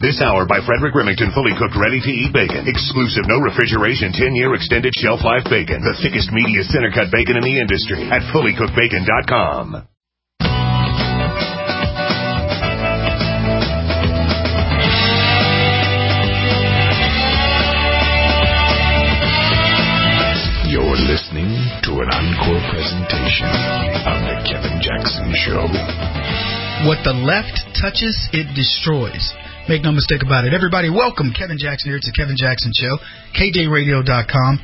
This hour by Frederick Remington, fully cooked, ready-to-eat bacon. Exclusive, no refrigeration, 10-year extended shelf life bacon. The thickest, meatiest, center-cut bacon in the industry at fullycookedbacon.com. You're listening to an encore presentation of The Kevin Jackson Show. What the left touches, it destroys. Make no mistake about it. Everybody, welcome. Kevin Jackson here. It's the Kevin Jackson Show. KJRadio.com,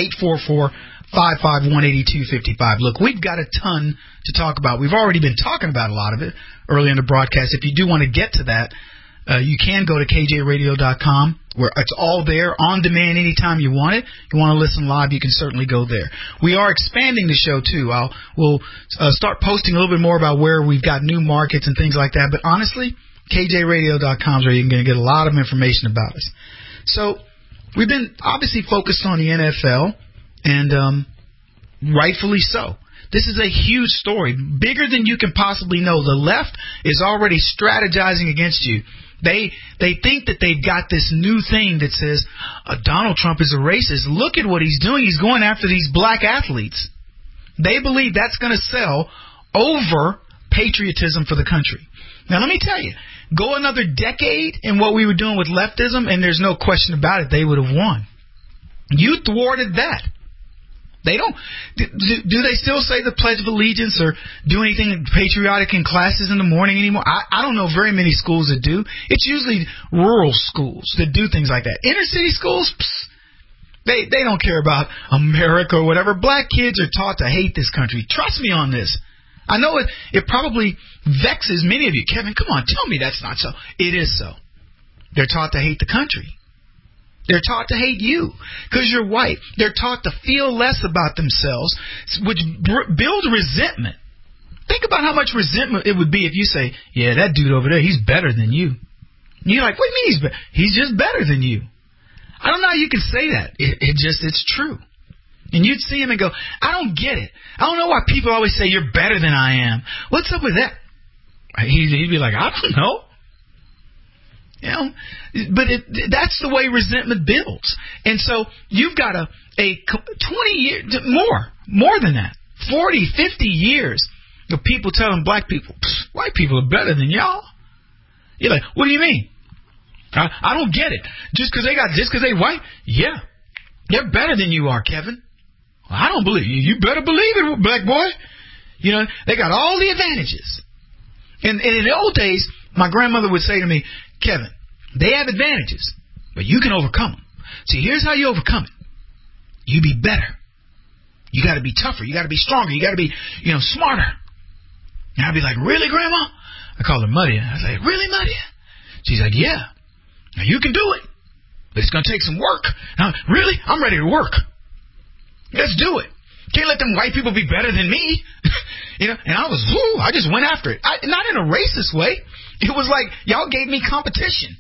844-551-8255. Look, we've got a ton to talk about. We've already been talking about a lot of it early in the broadcast. If you do want to get to that, you can go to KJRadio.com, where it's all there, on demand, anytime you want it. If you want to listen live, you can certainly go there. We are expanding the show, too. We'll start posting a little bit more about where we've got new markets and things like that. But honestly, KJRadio.com is where you're going to get a lot of information about us. So we've been obviously focused on the NFL, and rightfully so. This is a huge story, bigger than you can possibly know. The left is already strategizing against you. They think that they've got this new thing that says Donald Trump is a racist. Look at what he's doing. He's going after these black athletes. They believe that's going to sell over patriotism for the country. Now, let me tell you, go another decade in what we were doing with leftism, and there's no question about it, they would have won. You thwarted that. They don't. Do they still say the Pledge of Allegiance or do anything patriotic in classes in the morning anymore? I don't know very many schools that do. It's usually rural schools that do things like that. Inner city schools, they don't care about America or whatever. Black kids are taught to hate this country. Trust me on this. I know it probably vexes many of you. Kevin, come on, tell me that's not so. It is so. They're taught to hate the country. They're taught to hate you because you're white. They're taught to feel less about themselves, which builds resentment. Think about how much resentment it would be if you say, yeah, that dude over there, he's better than you. And you're like, what do you mean he's better? He's just better than you. I don't know how you can say that. It's true. And you'd see him and go, I don't get it. I don't know why people always say you're better than I am. What's up with that? He'd be like, I don't know. You know, but that's the way resentment builds. And so you've got a 20 years, more than that, 40, 50 years of people telling black people, white people are better than y'all. You're like, what do you mean? I don't get it. Just because they white? Yeah. They're better than you are, Kevin. Well, I don't believe you. You better believe it, black boy. You know, they got all the advantages. And in the old days, my grandmother would say to me, Kevin, they have advantages, but you can overcome them. See, here's how you overcome it. You be better. You got to be tougher. You got to be stronger. You got to be, smarter. And I'd be like, really, Grandma? I call her Muddy. I was like, really, Muddy? She's like, yeah. Now, you can do it, but it's going to take some work. Now, really? I'm ready to work. Let's do it. Can't let them white people be better than me. And I just went after it. Not in a racist way. It was like, y'all gave me competition.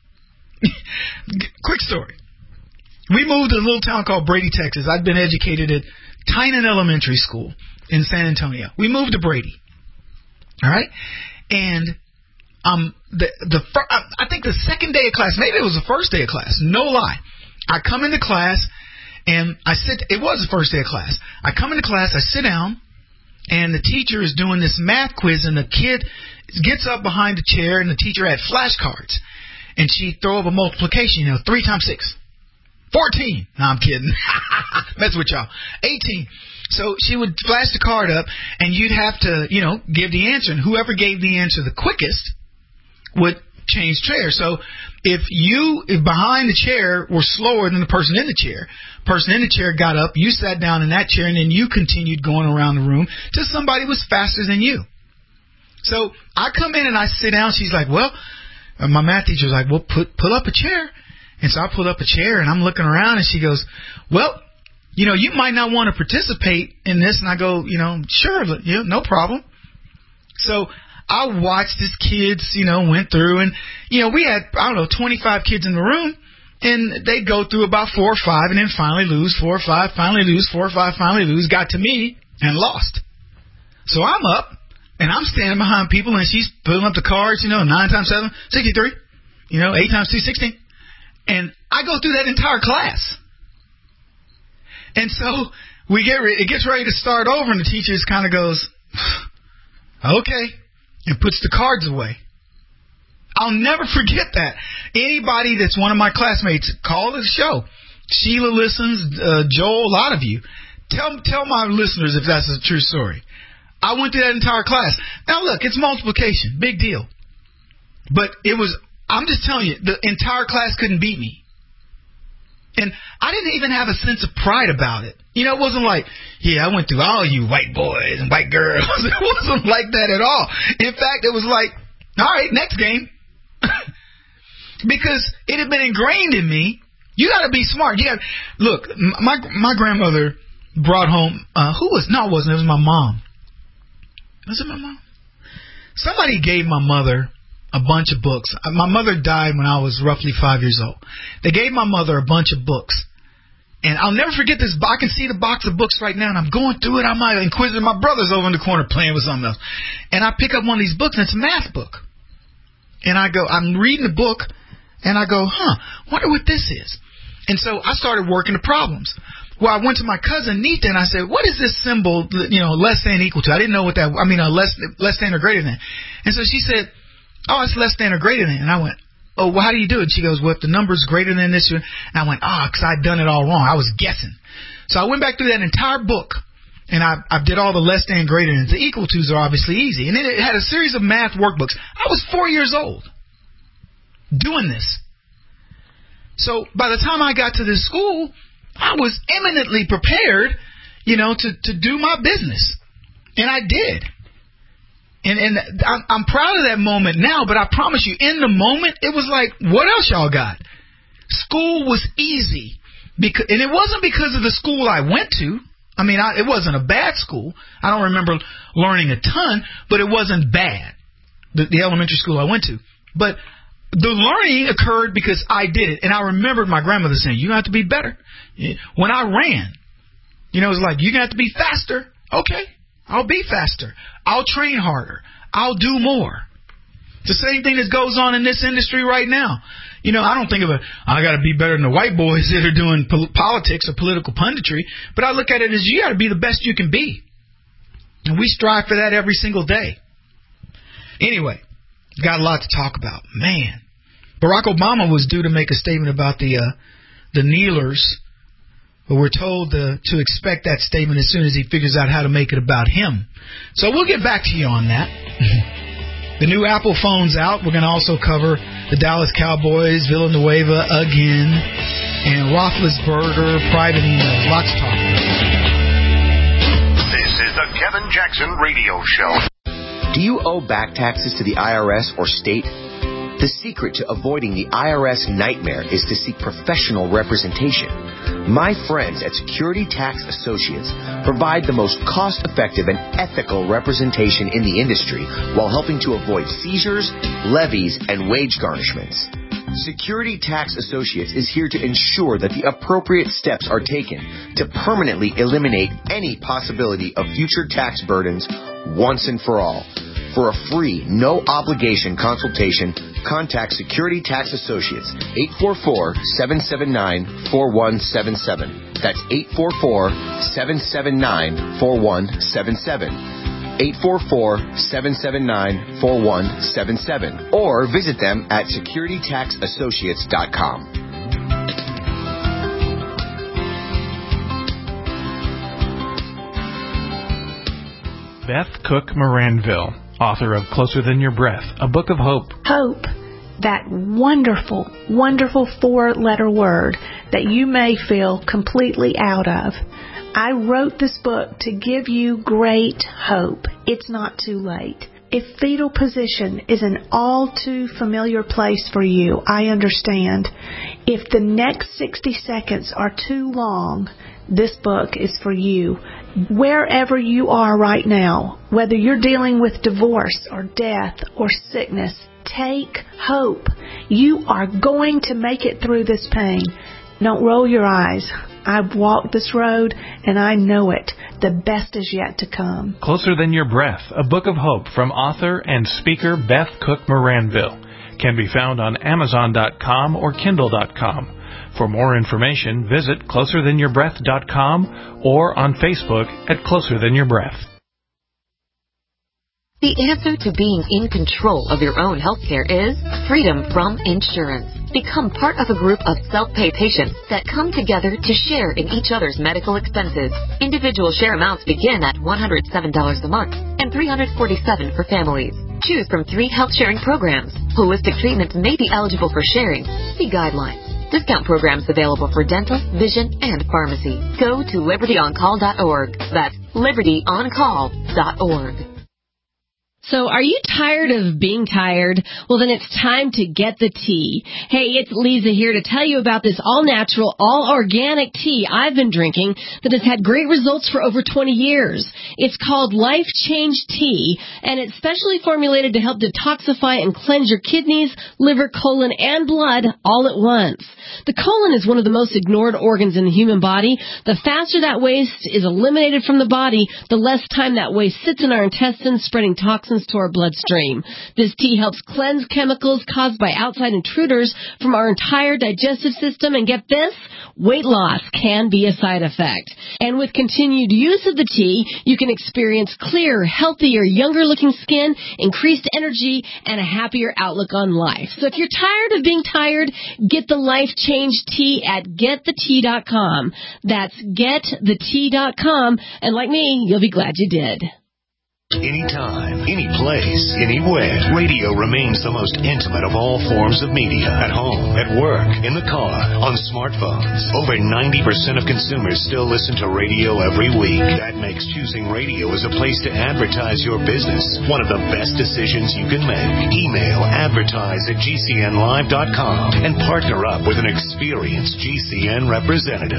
Quick story. We moved to a little town called Brady, Texas. I'd been educated at Tynan Elementary School in San Antonio. We moved to Brady. All right? And I think the second day of class, maybe it was the first day of class, no lie. I come into class, and it was the first day of class. I come into class, I sit down, and the teacher is doing this math quiz, and the kid gets up behind the chair, and the teacher had flashcards. And she'd throw up a multiplication, 3 times 6. 14. No, I'm kidding. Mess with y'all. 18. So she would flash the card up, and you'd have to, give the answer. And whoever gave the answer the quickest would change chairs. So if behind the chair were slower than the person in the chair got up, you sat down in that chair, and then you continued going around the room till somebody was faster than you. So I come in and I sit down. She's like, well, my math teacher was like, well, pull up a chair. And so I pulled up a chair, and I'm looking around, and she goes, well, you might not want to participate in this. And I go, sure, no problem. So I watched as kids, went through, and, we had, 25 kids in the room, and they'd go through about 4 or 5 and then finally lose 4 or 5, finally lose 4 or 5, finally lose, got to me and lost. So I'm up, and I'm standing behind people, and she's pulling up the cards, 9 times 7, 63. 8 times 2, 16. And I go through that entire class. And so it gets ready to start over, and the teacher just kind of goes, okay, and puts the cards away. I'll never forget that. Anybody that's one of my classmates, call the show. Sheila listens, Joel, a lot of you. Tell my listeners if that's a true story. I went through that entire class. Now, look, it's multiplication. Big deal. But I'm just telling you, the entire class couldn't beat me. And I didn't even have a sense of pride about it. It wasn't like, yeah, I went through all you white boys and white girls. It wasn't like that at all. In fact, it was like, all right, next game. Because it had been ingrained in me. You got to be smart. Look, my grandmother brought home, it wasn't. It was my mom. Was it my mom? Somebody gave my mother a bunch of books. My mother died when I was roughly 5 years old. They gave my mother a bunch of books. And I'll never forget this. I can see the box of books right now, and I'm going through it. I'm inquisitive. My brother's over in the corner playing with something else. And I pick up one of these books, and it's a math book. And I'm reading the book, and I go, wonder what this is. And so I started working the problems. Well, I went to my cousin Nita, and I said, what is this symbol, less than equal to? I didn't know what that, less than or greater than. And so she said, oh, it's less than or greater than. And I went, oh, well, how do you do it? She goes, well, if the number's greater than this. And I went, because I'd done it all wrong. I was guessing. So I went back through that entire book, and I did all the less than, greater than. The equal tos are obviously easy. And then it had a series of math workbooks. I was 4 years old doing this. So by the time I got to this school, I was eminently prepared, to do my business. And I did. And I'm proud of that moment now, but I promise you, in the moment, it was like, what else y'all got? School was easy. And it wasn't because of the school I went to. It wasn't a bad school. I don't remember learning a ton, but it wasn't bad, the elementary school I went to. But the learning occurred because I did it. And I remembered my grandmother saying, you're going to have to be better. When I ran, it was like, you're going to have to be faster. Okay, I'll be faster. I'll train harder. I'll do more. It's the same thing that goes on in this industry right now. I don't think I got to be better than the white boys that are doing politics or political punditry. But I look at it as you got to be the best you can be. And we strive for that every single day. Anyway, got a lot to talk about. Man. Barack Obama was due to make a statement about the kneelers, but we're told to expect that statement as soon as he figures out how to make it about him. So we'll get back to you on that. The new Apple phone's out. We're going to also cover the Dallas Cowboys, Villanueva again, and Roethlisberger, private emails. Lots to talk about. This is the Kevin Jackson Radio Show. Do you owe back taxes to the IRS or state? The secret to avoiding the IRS nightmare is to seek professional representation. My friends at Security Tax Associates provide the most cost-effective and ethical representation in the industry while helping to avoid seizures, levies, and wage garnishments. Security Tax Associates is here to ensure that the appropriate steps are taken to permanently eliminate any possibility of future tax burdens once and for all. For a free, no-obligation consultation, contact Security Tax Associates, 844-779-4177. That's 844-779-4177. 844-779-4177. Or visit them at securitytaxassociates.com. Beth Cook Moranville, author of Closer Than Your Breath, a book of hope. Hope, that wonderful, wonderful four-letter word that you may feel completely out of. I wrote this book to give you great hope. It's not too late. If fetal position is an all too familiar place for you, I understand. If the next 60 seconds are too long, this book is for you. Wherever you are right now, whether you're dealing with divorce or death or sickness, take hope. You are going to make it through this pain. Don't roll your eyes. I've walked this road, and I know it. The best is yet to come. Closer Than Your Breath, a book of hope from author and speaker Beth Cook Moranville. can be found on Amazon.com or Kindle.com. For more information, visit closerthanYourBreath.com or on Facebook at Closer Than Your Breath. The answer to being in control of your own healthcare is freedom from insurance. Become part of a group of self-pay patients that come together to share in each other's medical expenses. Individual share amounts begin at $107 a month and $347 for families. Choose from 3 health sharing programs. Holistic treatments may be eligible for sharing. See guidelines. Discount programs available for dental, vision, and pharmacy. Go to libertyoncall.org. That's libertyoncall.org. So are you tired of being tired? Well, then it's time to get the tea. Hey, it's Lisa here to tell you about this all-natural, all-organic tea I've been drinking that has had great results for over 20 years. It's called Life Change Tea, and it's specially formulated to help detoxify and cleanse your kidneys, liver, colon, and blood all at once. The colon is one of the most ignored organs in the human body. The faster that waste is eliminated from the body, the less time that waste sits in our intestines, spreading toxins to our bloodstream. This tea helps cleanse chemicals caused by outside intruders from our entire digestive system, and get this, weight loss can be a side effect. And with continued use of the tea, you can experience clearer, healthier, younger-looking skin, increased energy, and a happier outlook on life. So if you're tired of being tired, get the Life Change Tea at getthetea.com. That's getthetea.com, and like me, you'll be glad you did. Anytime, any place, anywhere. Radio remains the most intimate of all forms of media. At home, at work, in the car, on smartphones. Over 90% of consumers still listen to radio every week. That makes choosing radio as a place to advertise your business one of the best decisions you can make. Email advertise@gcnlive.com and partner up with an experienced GCN representative.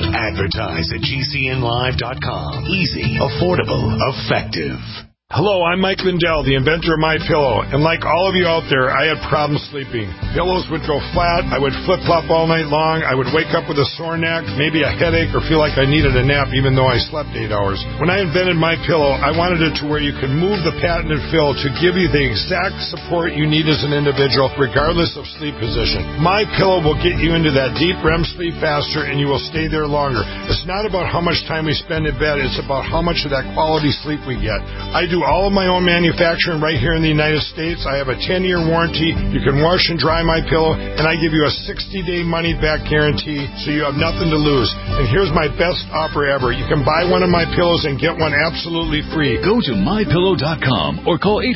Advertise@gcnlive.com. Easy, affordable, effective. Hello, I'm Mike Lindell, the inventor of MyPillow, and like all of you out there, I had problems sleeping. Pillows would go flat, I would flip-flop all night long, I would wake up with a sore neck, maybe a headache, or feel like I needed a nap even though I slept 8 hours. When I invented MyPillow, I wanted it to where you could move the patented fill to give you the exact support you need as an individual, regardless of sleep position. MyPillow will get you into that deep REM sleep faster, and you will stay there longer. It's not about how much time we spend in bed, it's about how much of that quality sleep we get. I do all of my own manufacturing right here in the United States. I have a 10-year warranty. You can wash and dry my pillow, and I give you a 60-day money-back guarantee, so you have nothing to lose. And here's my best offer ever. You can buy one of my pillows and get one absolutely free. Go to MyPillow.com or call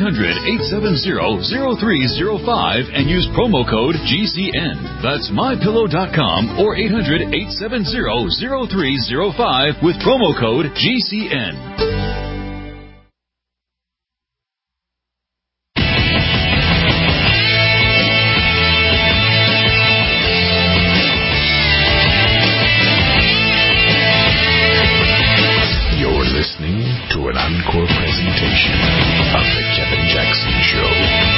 800-870-0305 and use promo code GCN. That's MyPillow.com or 800-870-0305 with promo code GCN. To an encore presentation of The Kevin Jackson Show.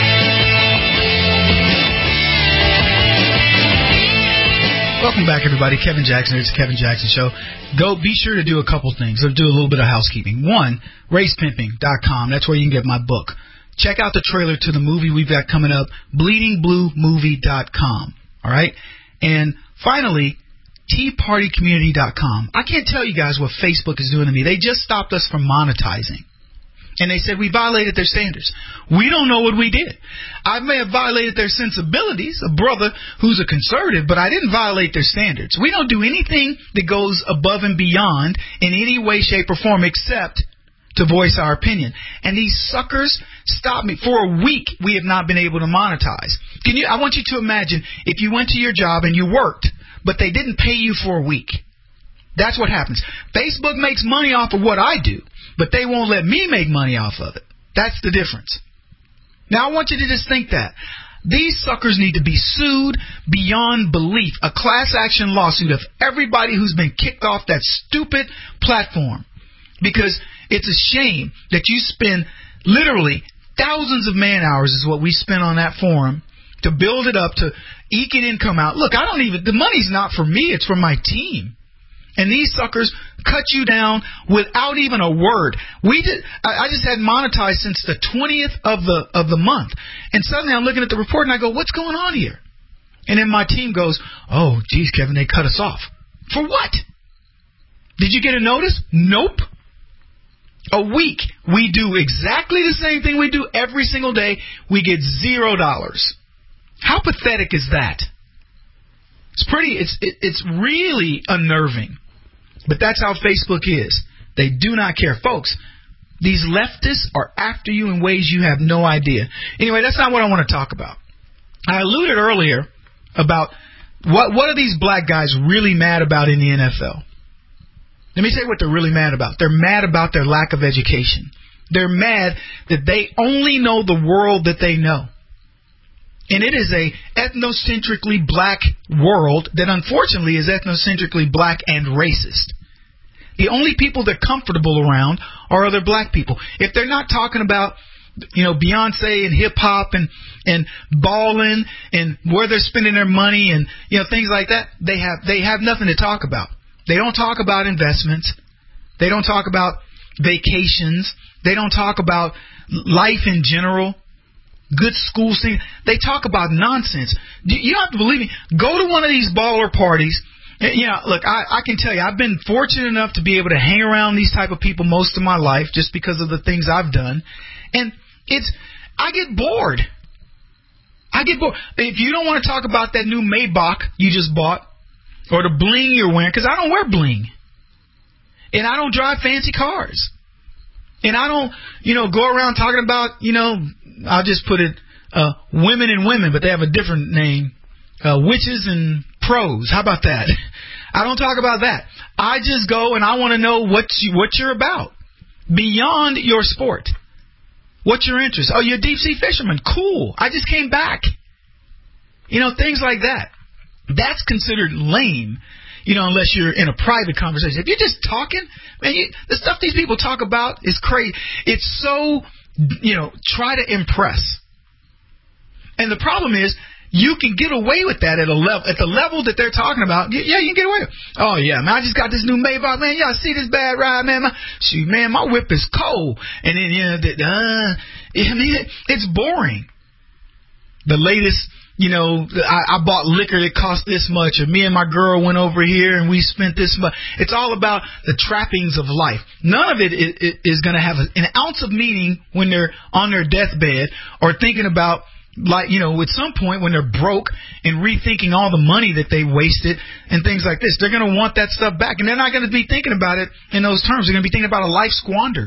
Welcome back, everybody. Kevin Jackson. It's the Kevin Jackson Show. Be sure to do a couple things. Do a little bit of housekeeping. One, racepimping.com. That's where you can get my book. Check out the trailer to the movie we've got coming up, bleedingbluemovie.com. All right? And finally, TeaPartyCommunity.com. I can't tell you guys what Facebook is doing to me. They just stopped us from monetizing. And they said we violated their standards. We don't know what we did. I may have violated their sensibilities, a brother who's a conservative, but I didn't violate their standards. We don't do anything that goes above and beyond in any way, shape, or form except to voice our opinion. And these suckers stopped me. For a week, we have not been able to monetize. I want you to imagine if you went to your job and you worked, but they didn't pay you for a week. That's what happens. Facebook makes money off of what I do, but they won't let me make money off of it. That's the difference. Now, I want you to just think that. These suckers need to be sued beyond belief. A class action lawsuit of everybody who's been kicked off that stupid platform. Because it's a shame that you spend literally thousands of man hours is what we spent on that forum to build it up, to eke an income out. Look, the money's not for me, it's for my team. And these suckers cut you down without even a word. I just had monetized since the 20th of the month, and suddenly I'm looking at the report and I go, what's going on here? And then my team goes, oh, geez, Kevin, they cut us off. For what? Did you get a notice? Nope. A week, we do exactly the same thing we do every single day. We get $0. How pathetic is that? It's really unnerving. But that's how Facebook is. They do not care. Folks, these leftists are after you in ways you have no idea. Anyway, that's not what I want to talk about. I alluded earlier about what are these black guys really mad about in the NFL? Let me say what they're really mad about. They're mad about their lack of education. They're mad that they only know the world that they know. And it is a ethnocentrically black world that unfortunately is ethnocentrically black and racist. The only people they're comfortable around are other black people. If they're not talking about, Beyonce and hip hop and balling and where they're spending their money and, things like that, they have nothing to talk about. They don't talk about investments. They don't talk about vacations. They don't talk about life in general. Good school scene. They talk about nonsense. You don't have to believe me. Go to one of these baller parties. Look, I can tell you, I've been fortunate enough to be able to hang around these type of people most of my life just because of the things I've done. And I get bored. If you don't want to talk about that new Maybach you just bought or the bling you're wearing, because I don't wear bling. And I don't drive fancy cars. And I don't, go around talking about, I'll just put it, women and women, but they have a different name, witches and pros. How about that? I don't talk about that. I just go and I want to know what you're about beyond your sport. What's your interest? Oh, you're a deep sea fisherman. Cool. I just came back. Things like that. That's considered lame. Unless you're in a private conversation. If you're just talking, man, the stuff these people talk about is crazy. It's so, try to impress. And the problem is, you can get away with that at the level that they're talking about. Yeah, you can get away with it. Oh, yeah, man, I just got this new Maybach, man. Y'all see this bad ride, man? My whip is cold. And then, it's boring. The latest... I bought liquor that cost this much, or me and my girl went over here and we spent this much. It's all about the trappings of life. None of it is going to have an ounce of meaning when they're on their deathbed or thinking about, at some point when they're broke and rethinking all the money that they wasted and things like this. They're going to want that stuff back, and they're not going to be thinking about it in those terms. They're going to be thinking about a life squandered.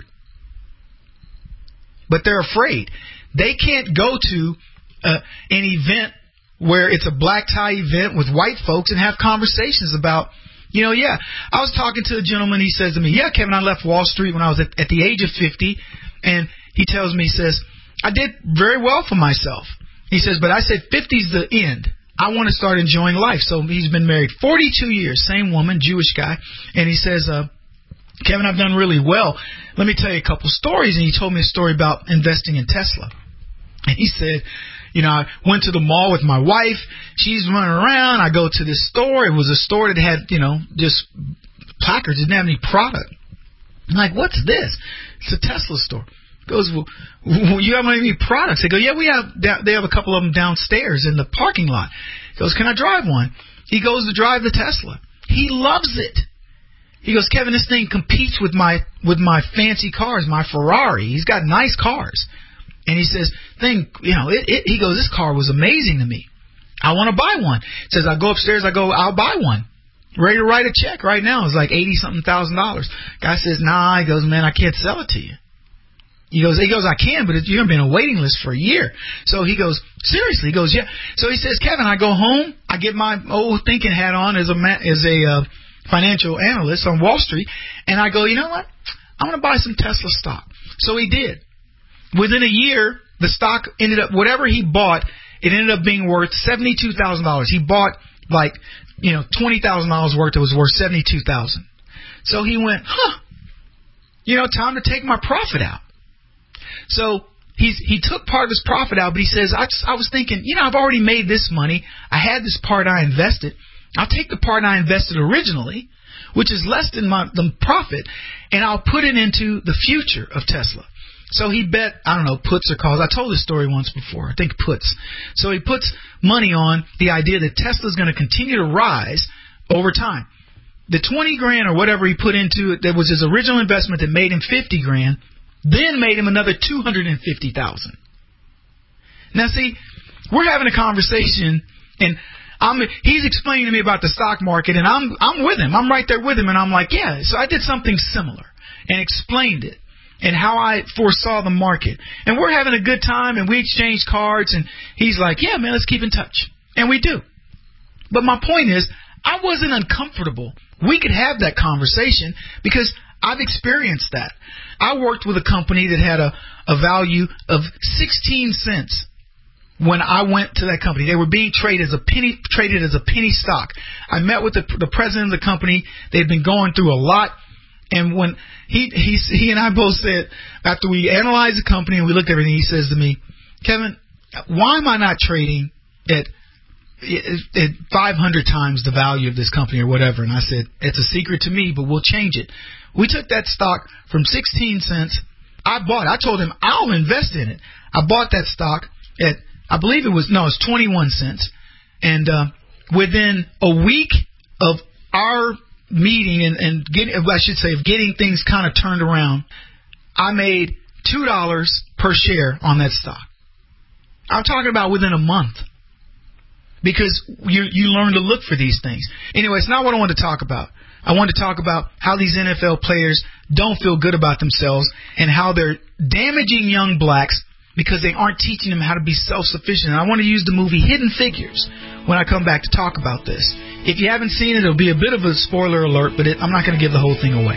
But they're afraid. They can't go to an event where it's a black tie event with white folks and have conversations about, I was talking to a gentleman. He says to me, yeah, Kevin, I left Wall Street when I was at the age of 50. And he tells me, he says, I did very well for myself. He says, but I said 50's the end. I want to start enjoying life. So he's been married 42 years, same woman, Jewish guy. And he says, Kevin, I've done really well. Let me tell you a couple stories. And he told me a story about investing in Tesla. And he said, I went to the mall with my wife. She's running around. I go to this store. It was a store that had, just placards. It didn't have any product. I'm like, what's this? It's a Tesla store. He goes, well, you have any products? I go, yeah, they have a couple of them downstairs in the parking lot. He goes, can I drive one? He goes to drive the Tesla. He loves it. He goes, Kevin, this thing competes with my fancy cars, my Ferrari. He's got nice cars. And he says, he goes, this car was amazing to me. I want to buy one. He says, I go upstairs, I'll buy one. Ready to write a check right now. It's like $80-something thousand. Guy says, nah. He goes, man, I can't sell it to you. He goes, I can, but you're going to be on a waiting list for a year. So he goes, seriously? He goes, yeah. So he says, Kevin, I go home, I get my old thinking hat on as a financial analyst on Wall Street, and I go, you know what? I'm going to buy some Tesla stock. So he did. Within a year, the stock ended up, whatever he bought, it ended up being worth $72,000. He bought $20,000 worth. It was worth $72,000. So he went, time to take my profit out. So he took part of his profit out, but he says, I was thinking, I've already made this money. I had this part I invested. I'll take the part I invested originally. which is less than the profit, and I'll put it into the future of Tesla. So he bet, I don't know, puts or calls. I told this story once before. I think puts. So he puts money on the idea that Tesla's going to continue to rise over time. The 20 grand or whatever he put into it, that was his original investment that made him 50 grand, then made him another 250,000. Now see, we're having a conversation, and he's explaining to me about the stock market, and I'm with him. I'm right there with him, and I'm like, yeah. So I did something similar and explained it and how I foresaw the market. And we're having a good time, and we exchanged cards, and he's like, yeah, man, let's keep in touch. And we do. But my point is, I wasn't uncomfortable. We could have that conversation because I've experienced that. I worked with a company that had a value of 16 cents when I went to that company. They were being traded as a penny stock. I met with the president of the company. They'd been going through a lot. And when he and I both said, after we analyzed the company and we looked at everything, he says to me, Kevin, why am I not trading at 500 times the value of this company or whatever? And I said, it's a secret to me, but we'll change it. We took that stock from 16 cents. I told him, I'll invest in it. I bought that stock at, I believe it was 21 cents. And within a week of our meeting and getting things kind of turned around, I made $2 per share on that stock. I'm talking about within a month. Because you learn to look for these things. Anyway, it's not what I want to talk about. I want to talk about how these NFL players don't feel good about themselves and how they're damaging young blacks because they aren't teaching them how to be self-sufficient. And I want to use the movie Hidden Figures when I come back to talk about this. If you haven't seen it, it'll be a bit of a spoiler alert, but I'm not going to give the whole thing away.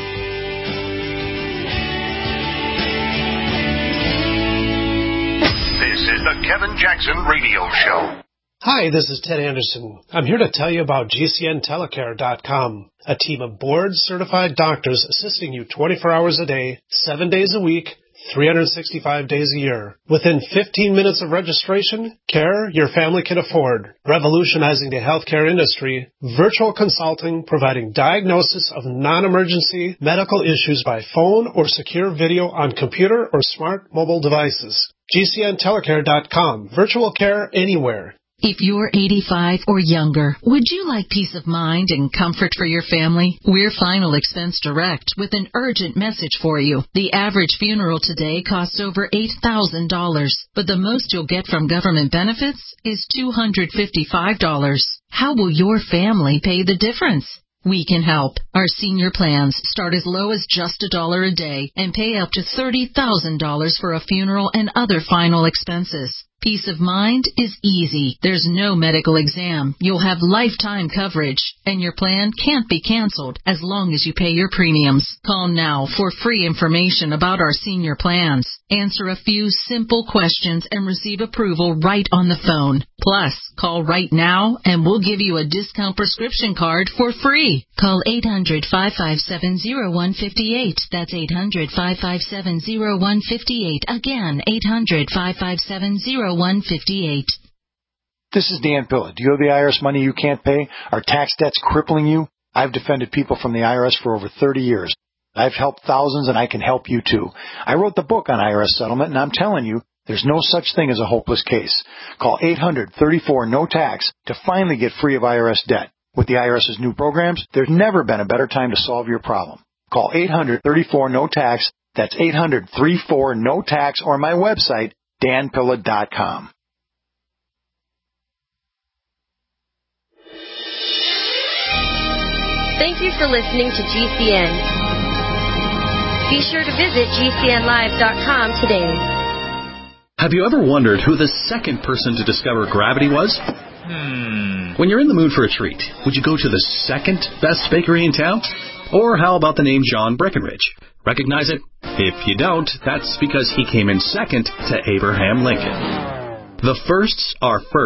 This is the Kevin Jackson Radio Show. Hi, this is Ted Anderson. I'm here to tell you about GCNtelecare.com, a team of board-certified doctors assisting you 24 hours a day, 7 days a week, 365 days a year. Within 15 minutes of registration, care your family can afford. Revolutionizing the healthcare industry, virtual consulting providing diagnosis of non-emergency medical issues by phone or secure video on computer or smart mobile devices. GCNtelecare.com, virtual care anywhere. If you're 85 or younger, would you like peace of mind and comfort for your family? We're Final Expense Direct with an urgent message for you. The average funeral today costs over $8,000, but the most you'll get from government benefits is $255. How will your family pay the difference? We can help. Our senior plans start as low as just $1 a day and pay up to $30,000 for a funeral and other final expenses. Peace of mind is easy. There's no medical exam. You'll have lifetime coverage, and your plan can't be canceled as long as you pay your premiums. Call now for free information about our senior plans. Answer a few simple questions and receive approval right on the phone. Plus, call right now and we'll give you a discount prescription card for free. Call 800-557-0158. That's 800-557-0158. Again, 800-557-0158. This is Dan Pilla. Do you owe the IRS money you can't pay? Are tax debts crippling you? I've defended people from the IRS for over 30 years. I've helped thousands, and I can help you too. I wrote the book on IRS settlement, and I'm telling you, there's no such thing as a hopeless case. Call 800-34-NO-TAX to finally get free of IRS debt. With the IRS's new programs, there's never been a better time to solve your problem. Call 800-34-NO-TAX. That's 800-34-NO-TAX, or my website, danpilla.com. Thank you for listening to GCN. Be sure to visit GCNlive.com today. Have you ever wondered who the second person to discover gravity was? When you're in the mood for a treat, would you go to the second best bakery in town? Or how about the name John Breckenridge? Recognize it? If you don't, that's because he came in second to Abraham Lincoln. The firsts are first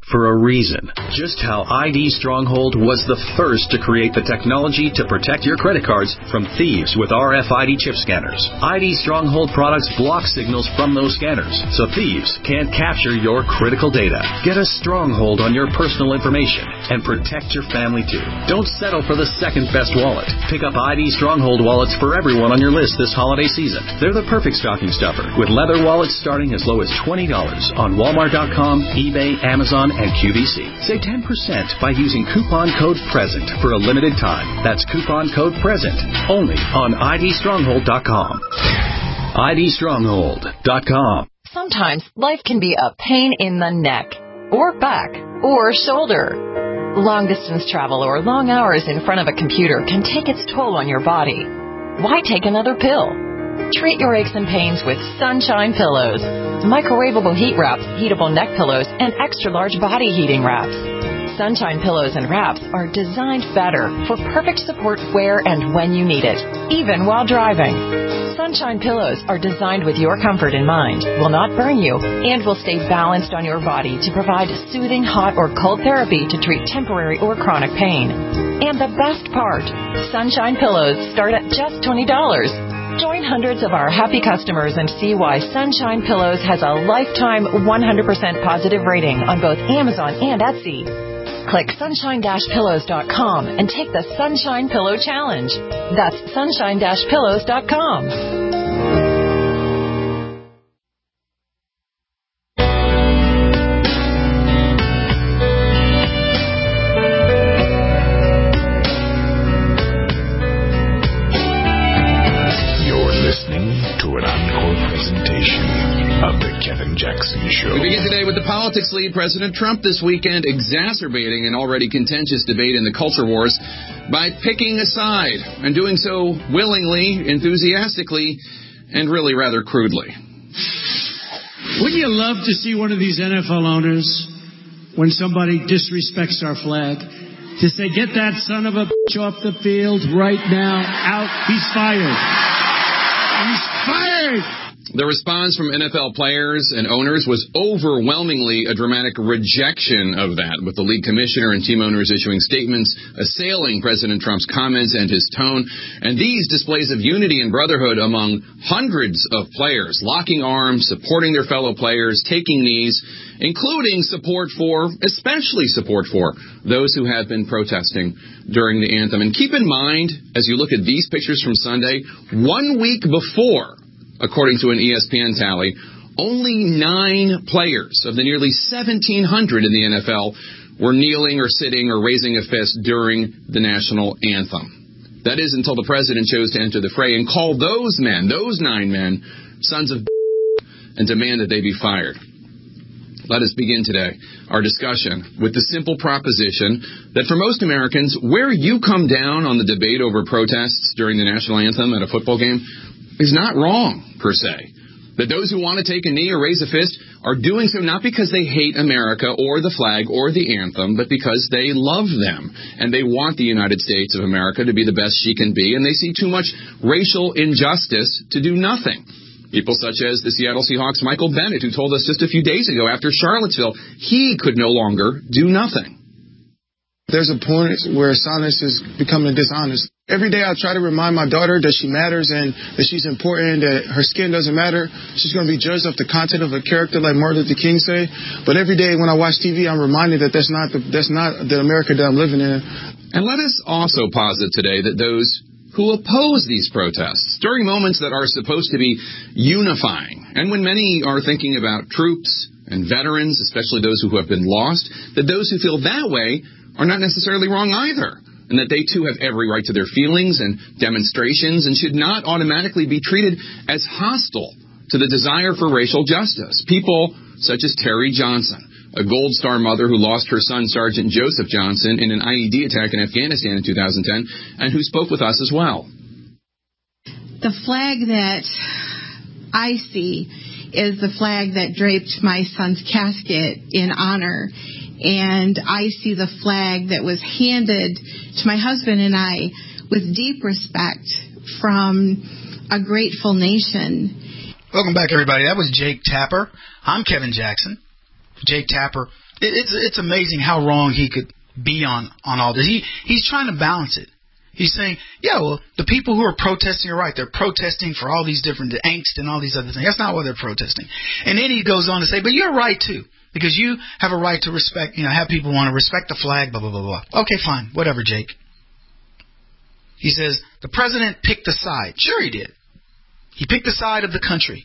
for a reason. Just how ID Stronghold was the first to create the technology to protect your credit cards from thieves with RFID chip scanners. ID Stronghold products block signals from those scanners, so thieves can't capture your critical data. Get a stronghold on your personal information and protect your family too. Don't settle for the second best wallet. Pick up ID Stronghold wallets for everyone on your list this holiday season. They're the perfect stocking stuffer, with leather wallets starting as low as $20 on Walmart.com, eBay, Amazon, and QVC. Save 10% by using coupon code PRESENT for a limited time. That's coupon code PRESENT only on IDStronghold.com. IDStronghold.com. Sometimes life can be a pain in the neck, or back, or shoulder. Long distance travel or long hours in front of a computer can take its toll on your body. Why take another pill? Treat your aches and pains with Sunshine Pillows. Microwavable heat wraps, heatable neck pillows, and extra large body heating wraps. Sunshine Pillows and wraps are designed better for perfect support where and when you need it, even while driving. Sunshine Pillows are designed with your comfort in mind, will not burn you, and will stay balanced on your body to provide soothing hot or cold therapy to treat temporary or chronic pain. And the best part, Sunshine Pillows start at just $20. Join hundreds of our happy customers and see why Sunshine Pillows has a lifetime 100% positive rating on both Amazon and Etsy. Click sunshine-pillows.com and take the Sunshine Pillow Challenge. That's sunshine-pillows.com. We begin today with the politics lead. President Trump this weekend exacerbating an already contentious debate in the culture wars by picking a side and doing so willingly, enthusiastically, and really rather crudely. Wouldn't you love to see one of these NFL owners, when somebody disrespects our flag, to say, get that son of a bitch off the field right now, out, he's fired. He's fired! The response from NFL players and owners was overwhelmingly a dramatic rejection of that, with the league commissioner and team owners issuing statements assailing President Trump's comments and his tone. And these displays of unity and brotherhood among hundreds of players, locking arms, supporting their fellow players, taking knees, including especially support for those who have been protesting during the anthem. And keep in mind, as you look at these pictures from Sunday, 1 week before, according to an ESPN tally, only 9 players of the nearly 1,700 in the NFL were kneeling or sitting or raising a fist during the national anthem. That is until the president chose to enter the fray and call those 9 men, sons of and demand that they be fired. Let us begin today our discussion with the simple proposition that for most Americans, where you come down on the debate over protests during the national anthem at a football game is not wrong, per se. That those who want to take a knee or raise a fist are doing so not because they hate America or the flag or the anthem, but because they love them. And they want the United States of America to be the best she can be, and they see too much racial injustice to do nothing. People such as the Seattle Seahawks' Michael Bennett, who told us just a few days ago after Charlottesville, he could no longer do nothing. There's a point where silence is becoming dishonest. Every day I try to remind my daughter that she matters and that she's important, that her skin doesn't matter. She's going to be judged off the content of a character, like Martin Luther King say. But every day when I watch TV, I'm reminded that that's not the America that I'm living in. And let us also posit today that those who oppose these protests during moments that are supposed to be unifying, and when many are thinking about troops and veterans, especially those who have been lost, that those who feel that way are not necessarily wrong either, and that they too have every right to their feelings and demonstrations and should not automatically be treated as hostile to the desire for racial justice. People such as Terry Johnson, a Gold Star mother who lost her son, Sergeant Joseph Johnson, in an IED attack in Afghanistan in 2010, and who spoke with us as well. The flag that I see is the flag that draped my son's casket in honor. And I see the flag that was handed to my husband and I with deep respect from a grateful nation. Welcome back, everybody. That was Jake Tapper. I'm Kevin Jackson. Jake Tapper It's amazing how wrong he could be on all this. He's trying to balance it. He's saying, yeah, well, the people who are protesting are right. They're protesting for all these different angst and all these other things. That's not why they're protesting. And then he goes on to say, but you're right, too, because you have a right to respect, have people want to respect the flag, blah, blah, blah, blah. Okay, fine. Whatever, Jake. He says, the president picked a side. Sure he did. He picked the side of the country.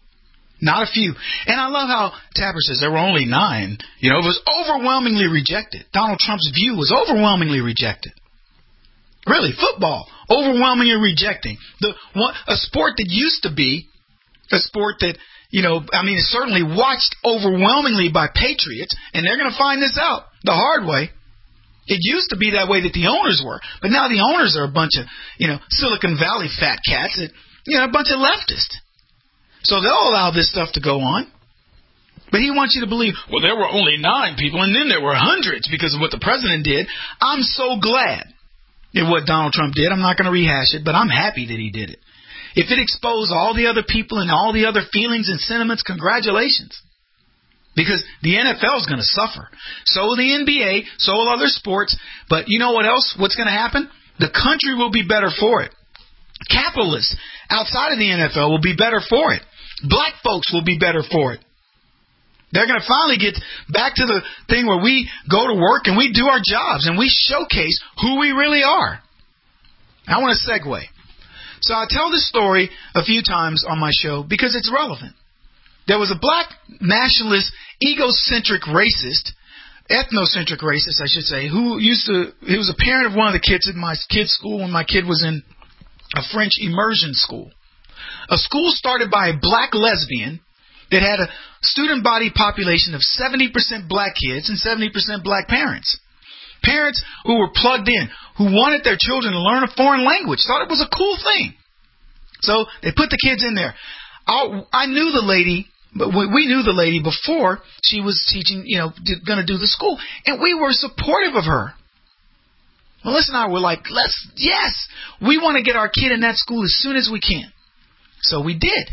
Not a few. And I love how Tapper says there were only 9. It was overwhelmingly rejected. Donald Trump's view was overwhelmingly rejected. Really, football, overwhelmingly rejecting. A sport that used to be a sport that, is certainly watched overwhelmingly by patriots, and they're going to find this out the hard way. It used to be that way that the owners were, but now the owners are a bunch of, Silicon Valley fat cats that, a bunch of leftists. So they'll allow this stuff to go on. But he wants you to believe, well, there were only 9 people, and then there were hundreds because of what the president did. I'm so glad at what Donald Trump did. I'm not going to rehash it, but I'm happy that he did it. If it exposed all the other people and all the other feelings and sentiments, congratulations. Because the NFL is going to suffer. So will the NBA, so will other sports. But you know what else? What's going to happen? The country will be better for it. Capitalists outside of the NFL will be better for it. Black folks will be better for it. They're going to finally get back to the thing where we go to work and we do our jobs and we showcase who we really are. I want to segue. So I tell this story a few times on my show because it's relevant. There was a black nationalist, egocentric racist, ethnocentric racist, I should say, he was a parent of one of the kids at my kid's school when my kid was in a French immersion school. A school started by a black lesbian that had a student body population of 70% black kids and 70% black parents. Parents who were plugged in, who wanted their children to learn a foreign language, thought it was a cool thing. So they put the kids in there. I knew the lady, but we knew the lady before she was teaching, going to do the school. And we were supportive of her. Melissa and I were like, yes, we want to get our kid in that school as soon as we can. So we did.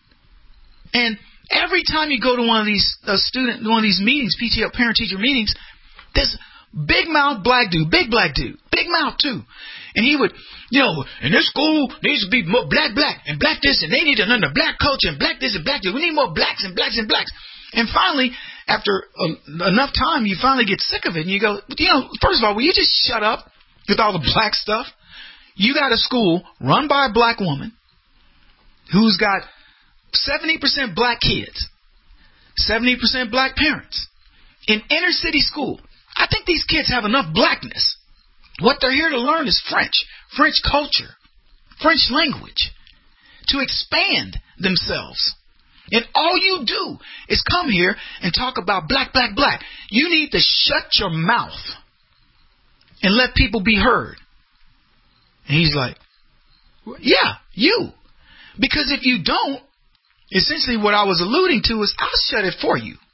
And every time you go to one of these meetings, PTO parent-teacher meetings, there's big mouth black dude, big mouth too. And he would, in this school needs to be more black, and black this, and they need to learn the black culture, and black this and black this. We need more blacks and blacks and blacks. And finally, after enough time, you finally get sick of it, and you go, first of all, will you just shut up with all the black stuff? You got a school run by a black woman who's got 70% black kids, 70% black parents, in inner city school. I think these kids have enough blackness. What they're here to learn is French culture, French language, to expand themselves. And all you do is come here and talk about black. You need to shut your mouth and let people be heard. And he's like, yeah, you. Because if you don't, essentially what I was alluding to is I'll shut it for you.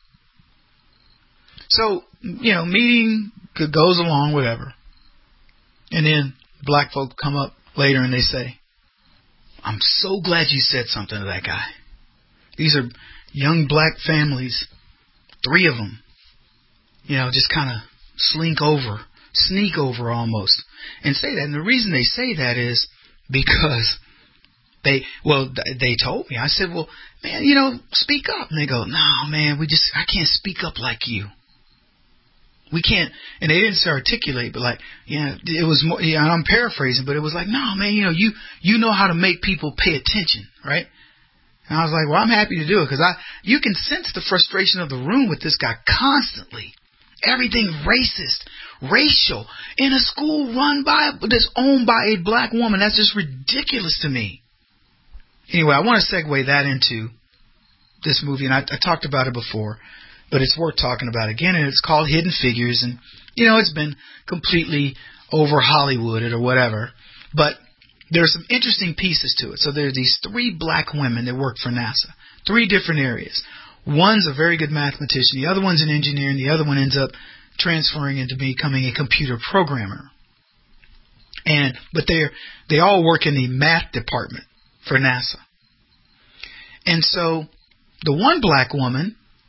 So, meeting goes along, whatever. And then black folk come up later and they say, I'm so glad you said something to that guy. These are young black families, 3 of them, just kind of sneak over almost, and say that. And the reason they say that is because they told me. I said, well, man, speak up. And they go, no, man, I can't speak up like you. We can't, and they didn't articulate, but it was more, I'm paraphrasing, but it was like, no, man, you know how to make people pay attention, right? And I was like, well, I'm happy to do it because you can sense the frustration of the room with this guy constantly. Everything racist, racial, in a school that's owned by a black woman. That's just ridiculous to me. Anyway, I want to segue that into this movie, and I talked about it before. But it's worth talking about again, and it's called Hidden Figures, and, it's been completely over Hollywooded or whatever, but there are some interesting pieces to it. So there are these 3 black women that work for NASA, 3 different areas. One's a very good mathematician, the other one's an engineer, and the other one ends up transferring into becoming a computer programmer. But they all work in the math department for NASA. And so the one black woman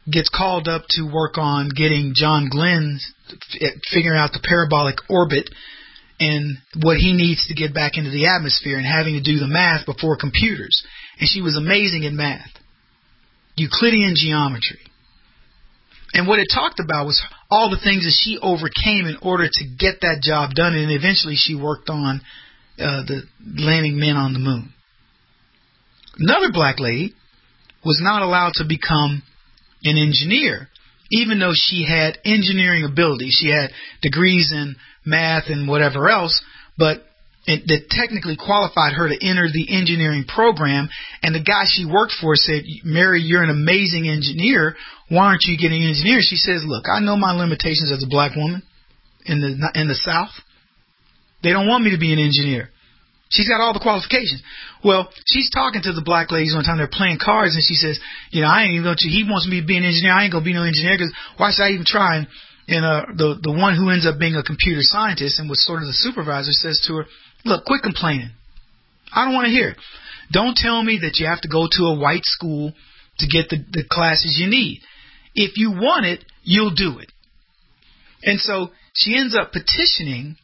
gets called up to work on getting John Glenn figuring out the parabolic orbit and what he needs to get back into the atmosphere and having to do the math before computers. And she was amazing at math. Euclidean geometry. And what it talked about was all the things that she overcame in order to get that job done, and eventually she worked on the landing men on the moon. Another black lady was not allowed to become an engineer, even though she had engineering ability. She had degrees in math and whatever else, but that technically qualified her to enter the engineering program. And the guy she worked for said, Mary, you're an amazing engineer. Why aren't you getting an engineer? She says, look, I know my limitations as a black woman in the South. They don't want me to be an engineer. She's got all the qualifications. Well, she's talking to the black ladies one time. They're playing cards, and she says, I ain't even going to. He wants me to be an engineer. I ain't going to be no engineer because why should I even try? And the one who ends up being a computer scientist and was sort of the supervisor says to her, look, quit complaining. I don't want to hear it. Don't tell me that you have to go to a white school to get the classes you need. If you want it, you'll do it. And so she ends up petitioning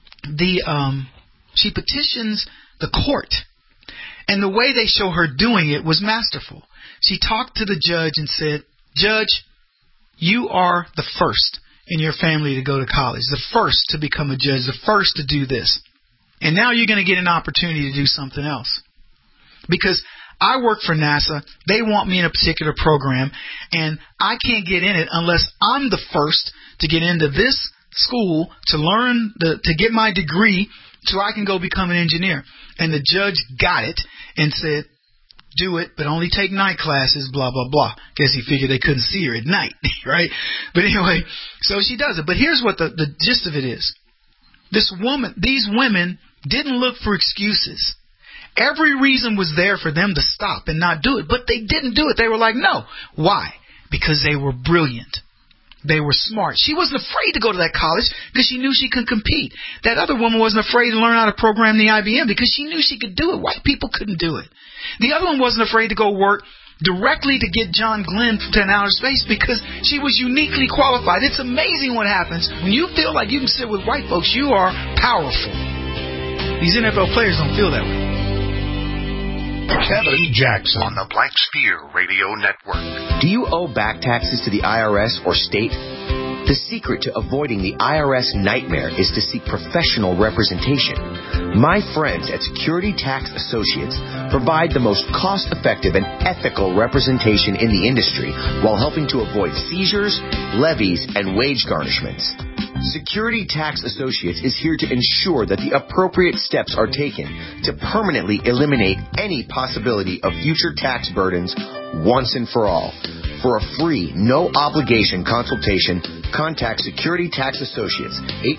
she petitions the court. And the way they show her doing it was masterful. She talked to the judge and said, Judge, you are the first in your family to go to college, the first to become a judge, the first to do this. And now you're going to get an opportunity to do something else. Because I work for NASA, they want me in a particular program, and I can't get in it unless I'm the first to get into this school to learn, to get my degree so I can go become an engineer. And the judge got it and said, do it, but only take night classes, blah, blah, blah. Guess he figured they couldn't see her at night, right? But anyway, so she does it. But here's what the gist of it is. These women didn't look for excuses. Every reason was there for them to stop and not do it, but they didn't do it. They were like, no. Why? Because they were brilliant. They were smart. She wasn't afraid to go to that college because she knew she could compete. That other woman wasn't afraid to learn how to program the IBM because she knew she could do it. White people couldn't do it. The other one wasn't afraid to go work directly to get John Glenn to outer space because she was uniquely qualified. It's amazing what happens when you feel like you can sit with white folks. You are powerful. These NFL players don't feel that way. Kevin Jackson on the Black Spear Radio Network. Do you owe back taxes to the IRS or state? The secret to avoiding the IRS nightmare is to seek professional representation. My friends at Security Tax Associates provide the most cost-effective and ethical representation in the industry while helping to avoid seizures, levies, and wage garnishments. Security Tax Associates is here to ensure that the appropriate steps are taken to permanently eliminate any possibility of future tax burdens once and for all. For a free, no-obligation consultation, contact Security Tax Associates,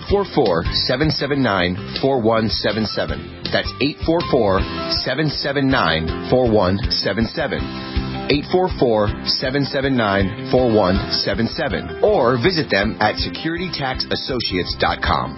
844-779-4177. That's 844-779-4177. 844-779-4177. Or visit them at securitytaxassociates.com.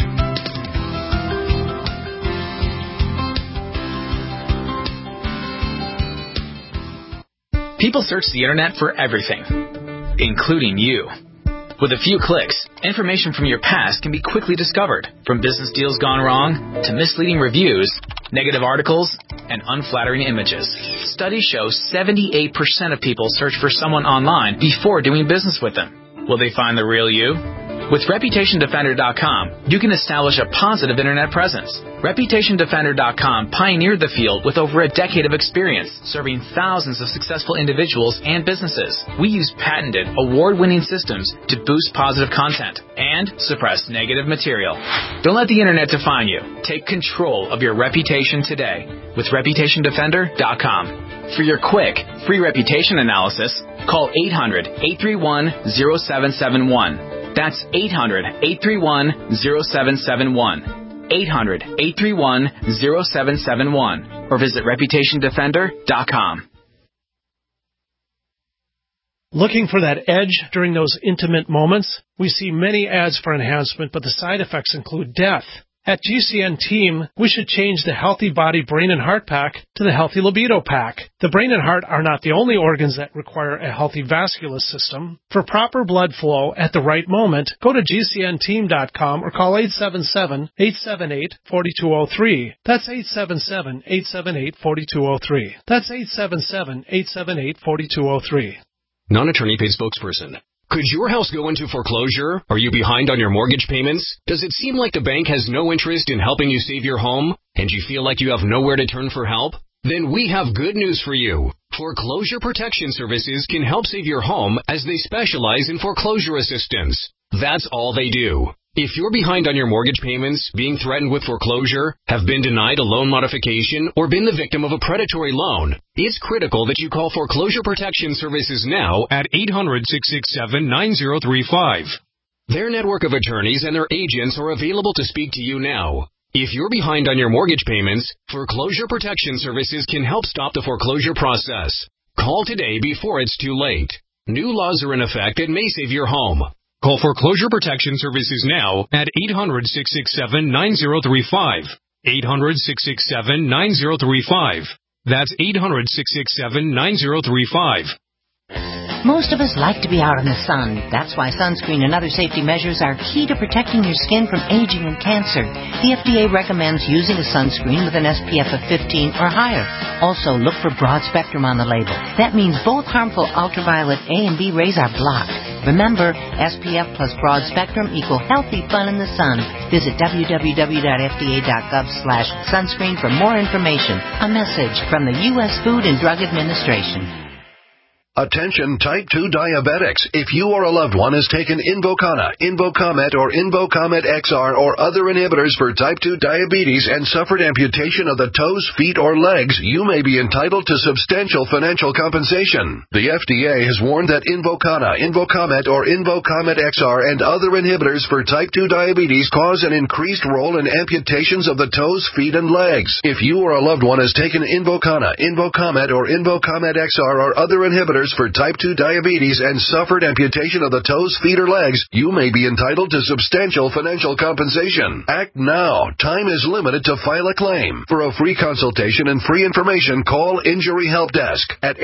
People search the internet for everything, including you. With a few clicks, information from your past can be quickly discovered, from business deals gone wrong to misleading reviews, negative articles, and unflattering images. Studies show 78% of people search for someone online before doing business with them. Will they find the real you? With ReputationDefender.com, you can establish a positive internet presence. ReputationDefender.com pioneered the field with over a decade of experience, serving thousands of successful individuals and businesses. We use patented, award-winning systems to boost positive content and suppress negative material. Don't let the internet define you. Take control of your reputation today with ReputationDefender.com. For your quick, free reputation analysis, call 800-831-0771. That's 800-831-0771. 800-831-0771. Or visit ReputationDefender.com. Looking for that edge during those intimate moments? We see many ads for enhancement, but the side effects include death. At GCN Team, we should change the Healthy Body, Brain, and Heart Pack to the Healthy Libido Pack. The brain and heart are not the only organs that require a healthy vascular system. For proper blood flow at the right moment, go to GCNteam.com or call 877-878-4203. That's 877-878-4203. That's 877-878-4203. Non-attorney paid spokesperson. Could your house go into foreclosure? Are you behind on your mortgage payments? Does it seem like the bank has no interest in helping you save your home, and you feel like you have nowhere to turn for help? Then we have good news for you. Foreclosure Protection Services can help save your home as they specialize in foreclosure assistance. That's all they do. If you're behind on your mortgage payments, being threatened with foreclosure, have been denied a loan modification, or been the victim of a predatory loan, it's critical that you call Foreclosure Protection Services now at 800-667-9035. Their network of attorneys and their agents are available to speak to you now. If you're behind on your mortgage payments, Foreclosure Protection Services can help stop the foreclosure process. Call today before it's too late. New laws are in effect that may save your home. Call Foreclosure Protection Services now at 800-667-9035. 800-667-9035. That's 800-667-9035. Most of us like to be out in the sun. That's why sunscreen and other safety measures are key to protecting your skin from aging and cancer. The FDA recommends using a sunscreen with an SPF of 15 or higher. Also, look for broad spectrum on the label. That means both harmful ultraviolet A and B rays are blocked. Remember, SPF plus broad spectrum equal healthy fun in the sun. Visit www.fda.gov/sunscreen for more information. A message from the U.S. Food and Drug Administration. Attention type 2 diabetics. If you or a loved one has taken Invokana, Invokamet, or Invokamet XR or other inhibitors for type 2 diabetes and suffered amputation of the toes, feet, or legs, you may be entitled to substantial financial compensation. The FDA has warned that Invokana, Invokamet, or Invokamet XR and other inhibitors for type 2 diabetes cause an increased role in amputations of the toes, feet, and legs. If you or a loved one has taken Invokana, Invokamet, or Invokamet XR or other inhibitors for type 2 diabetes and suffered amputation of the toes, feet, or legs, you may be entitled to substantial financial compensation. Act now. Time is limited to file a claim. For a free consultation and free information, call Injury Help Desk at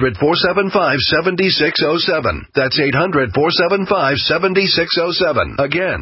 800-475-7607. That's 800-475-7607. Again,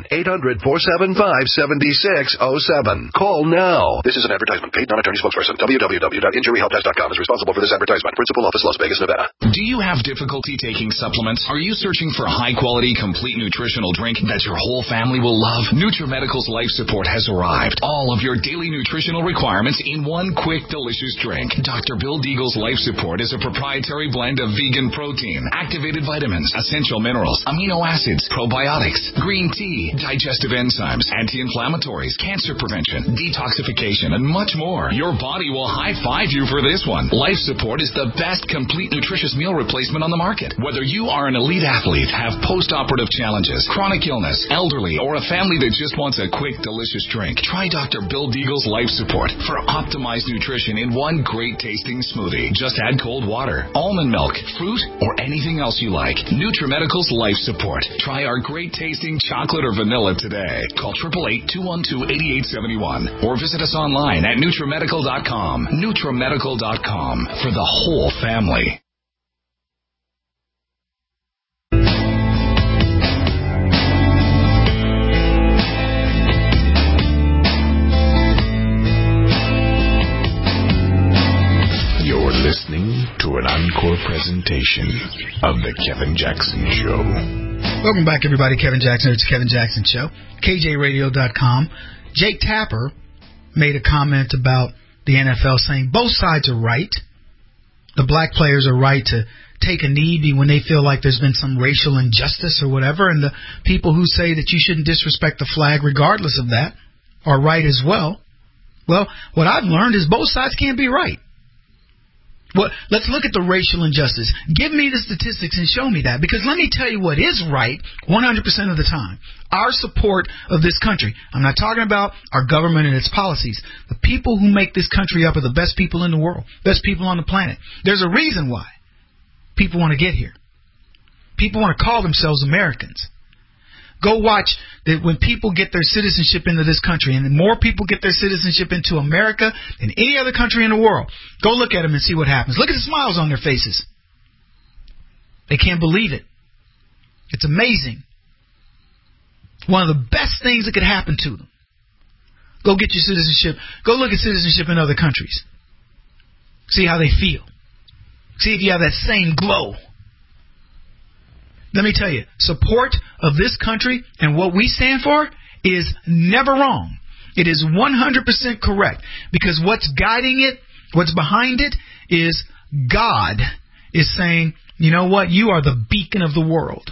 800-475-7607. Call now. This is an advertisement. Paid non-attorney spokesperson. www.injuryhelpdesk.com is responsible for this advertisement. Principal office, Las Vegas, Nevada. Do you have difficulty taking supplements? Are you searching for a high-quality, complete nutritional drink that your whole family will love? NutriMedical's Life Support has arrived. All of your daily nutritional requirements in one quick, delicious drink. Dr. Bill Deagle's Life Support is a proprietary blend of vegan protein, activated vitamins, essential minerals, amino acids, probiotics, green tea, digestive enzymes, anti-inflammatories, cancer prevention, detoxification, and much more. Your body will high-five you for this one. Life Support is the best complete nutritious meal replacement on the market. Whether you are an elite athlete, have post-operative challenges, chronic illness, elderly, or a family that just wants a quick, delicious drink, try Dr. Bill Deagle's Life Support for optimized nutrition in one great-tasting smoothie. Just add cold water, almond milk, fruit, or anything else you like. NutriMedical's Life Support. Try our great-tasting chocolate or vanilla today. Call 888-212-8871 or visit us online at NutriMedical.com. NutriMedical.com for the whole family. Listening to an encore presentation of The Kevin Jackson Show. Welcome back, everybody. Kevin Jackson. It's the Kevin Jackson Show. KJRadio.com. Jake Tapper made a comment about the NFL saying both sides are right. The black players are right to take a knee when they feel like there's been some racial injustice or whatever, and the people who say that you shouldn't disrespect the flag regardless of that are right as well. Well, what I've learned is both sides can't be right. Well, let's look at the racial injustice. Give me the statistics and show me that. Because let me tell you what is right 100% of the time. Our support of this country. I'm not talking about our government and its policies. The people who make this country up are the best people in the world. Best people on the planet. There's a reason why people want to get here. People want to call themselves Americans. Go watch that when people get their citizenship into this country, and the more people get their citizenship into America than any other country in the world, go look at them and see what happens. Look at the smiles on their faces. They can't believe it. It's amazing. One of the best things that could happen to them. Go get your citizenship. Go look at citizenship in other countries. See how they feel. See if you have that same glow. Let me tell you, support of this country and what we stand for is never wrong. It is 100% correct. Because what's guiding it, what's behind it, is God is saying, you know what, you are the beacon of the world.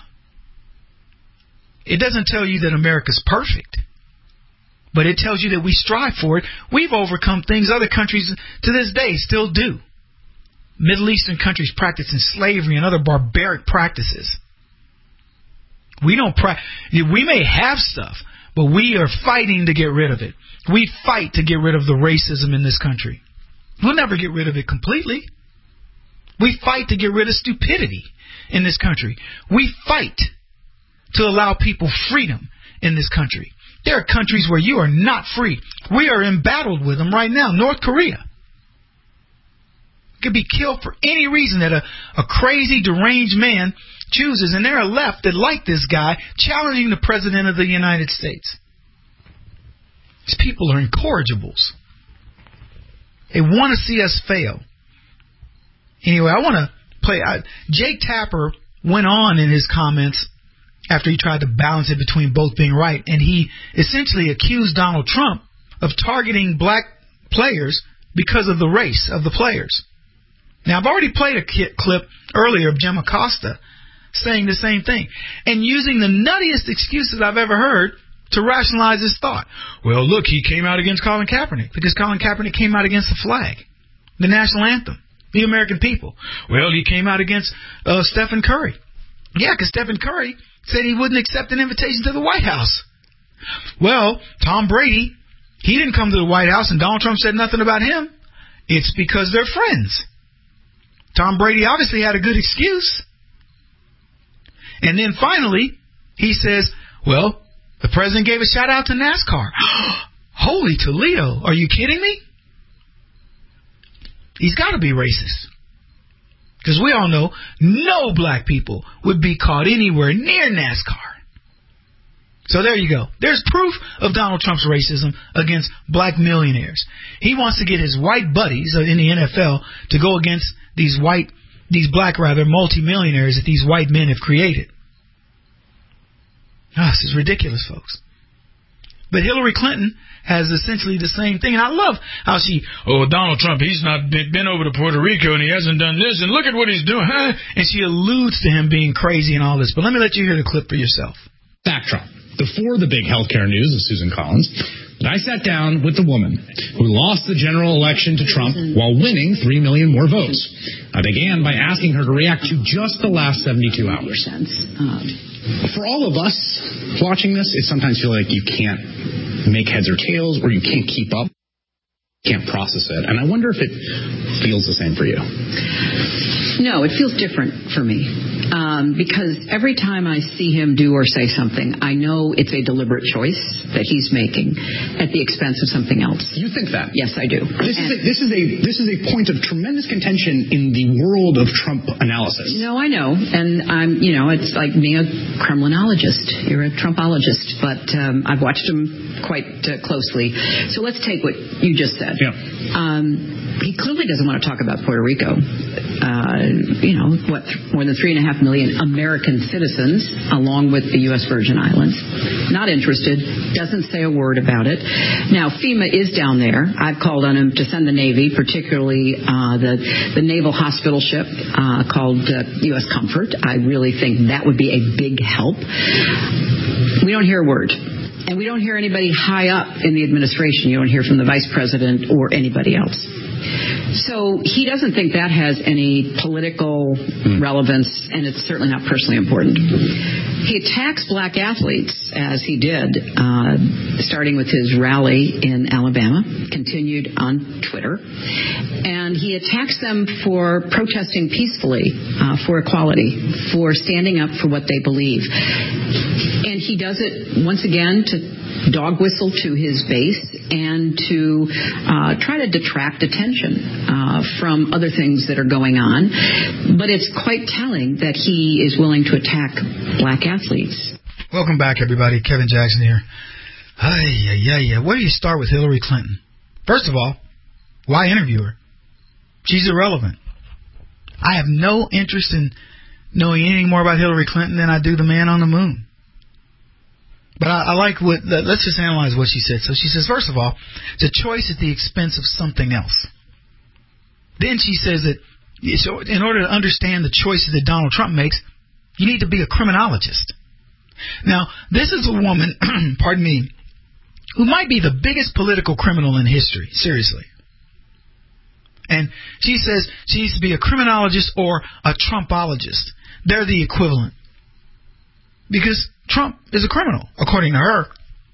It doesn't tell you that America's perfect, but it tells you that we strive for it. We've overcome things other countries to this day still do. Middle Eastern countries practicing slavery and other barbaric practices. We may have stuff, but we are fighting to get rid of it. We fight to get rid of the racism in this country. We'll never get rid of it completely. We fight to get rid of stupidity in this country. We fight to allow people freedom in this country. There are countries where you are not free. We are embattled with them right now. North Korea could be killed for any reason that a crazy, deranged man chooses, and there are left that like this guy challenging the President of the United States. These people are incorrigibles. They want to see us fail. Anyway, I want to play. Jake Tapper went on in his comments after he tried to balance it between both being right, and he essentially accused Donald Trump of targeting black players because of the race of the players. Now, I've already played a clip earlier of Jim Acosta saying the same thing and using the nuttiest excuses I've ever heard to rationalize his thought. Well, look, he came out against Colin Kaepernick because Colin Kaepernick came out against the flag, the national anthem, the American people. Well, he came out against Stephen Curry. Yeah, because Stephen Curry said he wouldn't accept an invitation to the White House. Well, Tom Brady, he didn't come to the White House and Donald Trump said nothing about him. It's because they're friends. Tom Brady obviously had a good excuse. And then finally, he says, well, the president gave a shout out to NASCAR. Holy Toledo, are you kidding me? He's got to be racist. Because we all know no black people would be caught anywhere near NASCAR. So there you go. There's proof of Donald Trump's racism against black millionaires. He wants to get his white buddies in the NFL to go against these black multimillionaires that these white men have created. This is ridiculous, folks. But Hillary Clinton has essentially the same thing. And I love how Donald Trump, he's not been over to Puerto Rico and he hasn't done this, and look at what he's doing. Huh? And she alludes to him being crazy and all this. But let me let you hear the clip for yourself. Backdrop. Before the big healthcare news of Susan Collins, I sat down with the woman who lost the general election to Trump while winning 3 million more votes. I began by asking her to react to just the last 72 hours. For all of us watching this, it sometimes feels like you can't make heads or tails, or you can't keep up, can't process it. And I wonder if it feels the same for you. No, it feels different for me. Because every time I see him do or say something, I know it's a deliberate choice that he's making at the expense of something else. You think that? Yes, I do. This is a point of tremendous contention in the world of Trump analysis. No, I know. And it's like being a Kremlinologist. You're a Trumpologist. But I've watched him quite closely. So let's take what you just said. Yeah. He clearly doesn't want to talk about Puerto Rico. More than 3.5 million American citizens, along with the U.S. Virgin Islands. Not interested. Doesn't say a word about it. Now, FEMA is down there. I've called on him to send the Navy, particularly the naval hospital ship called U.S. Comfort. I really think that would be a big help. We don't hear a word. And we don't hear anybody high up in the administration. You don't hear from the vice president or anybody else. So he doesn't think that has any political relevance, and it's certainly not personally important. He attacks black athletes, as he did, starting with his rally in Alabama, continued on Twitter. And he attacks them for protesting peacefully for equality, for standing up for what they believe. And he does it, once again, to dog whistle to his base and to try to detract attention from other things that are going on. But it's quite telling that he is willing to attack black athletes. Welcome back, everybody. Kevin Jackson here. Where do you start with Hillary Clinton? First of all, why interview her? She's irrelevant. I have no interest in knowing anything more about Hillary Clinton than I do the man on the moon. But I like let's just analyze what she said. So she says, first of all, it's a choice at the expense of something else. Then she says that in order to understand the choices that Donald Trump makes, you need to be a criminologist. Now, this is a woman, pardon me, who might be the biggest political criminal in history, seriously. And she says she needs to be a criminologist or a Trumpologist. They're the equivalent. Because Trump is a criminal, according to her.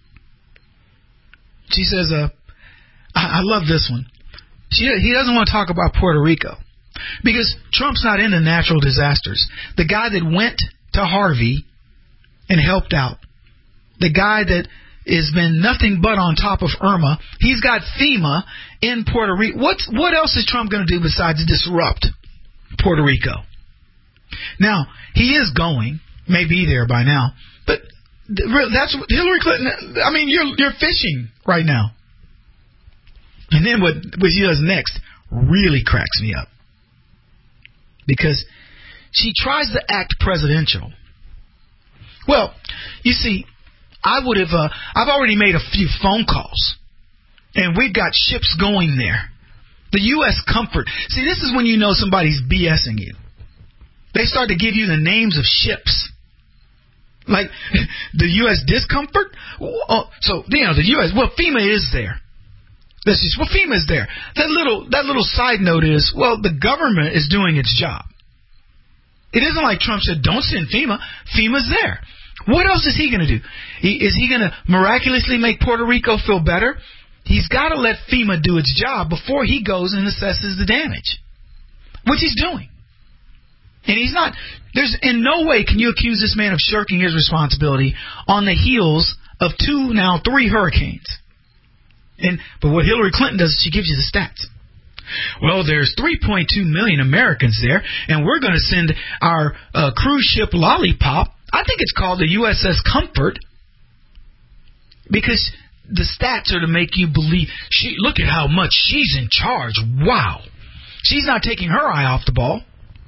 She says, I love this one. He doesn't want to talk about Puerto Rico. Because Trump's not into natural disasters. The guy that went to Harvey and helped out, the guy that has been nothing but on top of Irma, he's got FEMA in Puerto Rico. What else is Trump going to do besides disrupt Puerto Rico? Now, he is going, may be there by now, but that's what Hillary Clinton, I mean, you're fishing right now. And then what she does next really cracks me up. Because she tries to act presidential. Well, you see, I've already made a few phone calls, and we've got ships going there. The U.S. Comfort. See, this is when you know somebody's BSing you. They start to give you the names of ships. Like the U.S. Discomfort. So, the U.S., well, FEMA is there. FEMA is there. That little side note is, well, the government is doing its job. It isn't like Trump said, don't send FEMA. FEMA's there. What else is he going to do? Is he going to miraculously make Puerto Rico feel better? He's got to let FEMA do its job before he goes and assesses the damage, which he's doing. And he's not. There's in no way can you accuse this man of shirking his responsibility on the heels of 2, now 3 hurricanes. But what Hillary Clinton does is she gives you the stats. Well, there's 3.2 million Americans there, and we're going to send our cruise ship Lollipop. I think it's called the USS Comfort, because the stats are to make you believe, look at how much she's in charge. Wow. She's not taking her eye off the ball.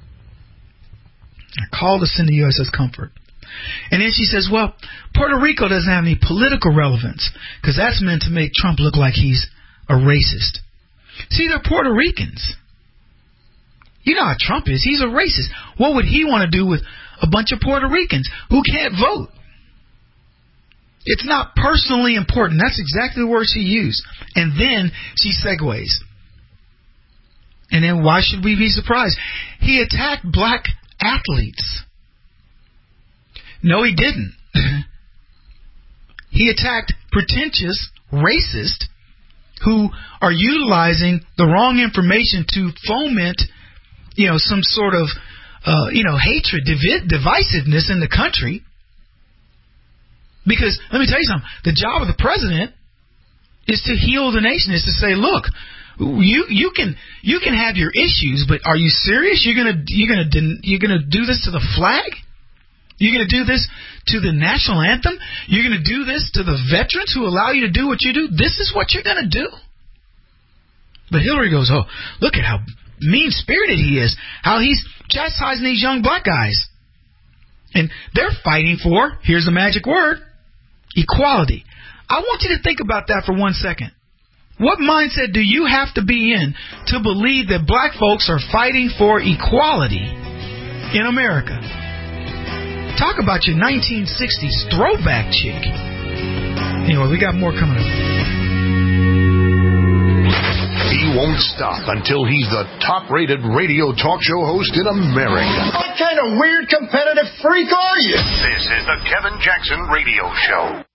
I called to send the USS Comfort. And then she says, well, Puerto Rico doesn't have any political relevance because that's meant to make Trump look like he's a racist. See, they're Puerto Ricans. You know how Trump is. He's a racist. What would he want to do with a bunch of Puerto Ricans who can't vote? It's not personally important. That's exactly the word she used. And then she segues. And then why should we be surprised? He attacked black athletes. No, he didn't. He attacked pretentious racists who are utilizing the wrong information to foment, some sort of, hatred, divisiveness in the country. Because let me tell you something: the job of the president is to heal the nation. Is to say, look, you can have your issues, but are you serious? You're gonna do this to the flag? You're going to do this to the national anthem? You're going to do this to the veterans who allow you to do what you do? This is what you're going to do? But Hillary goes, oh, look at how mean-spirited he is. How he's chastising these young black guys. And they're fighting for, here's the magic word, equality. I want you to think about that for 1 second. What mindset do you have to be in to believe that black folks are fighting for equality in America? Talk about your 1960s throwback chick. Anyway, we got more coming up. He won't stop until he's the top-rated radio talk show host in America. What kind of weird competitive freak are you? This is the Kevin Jackson Radio Show.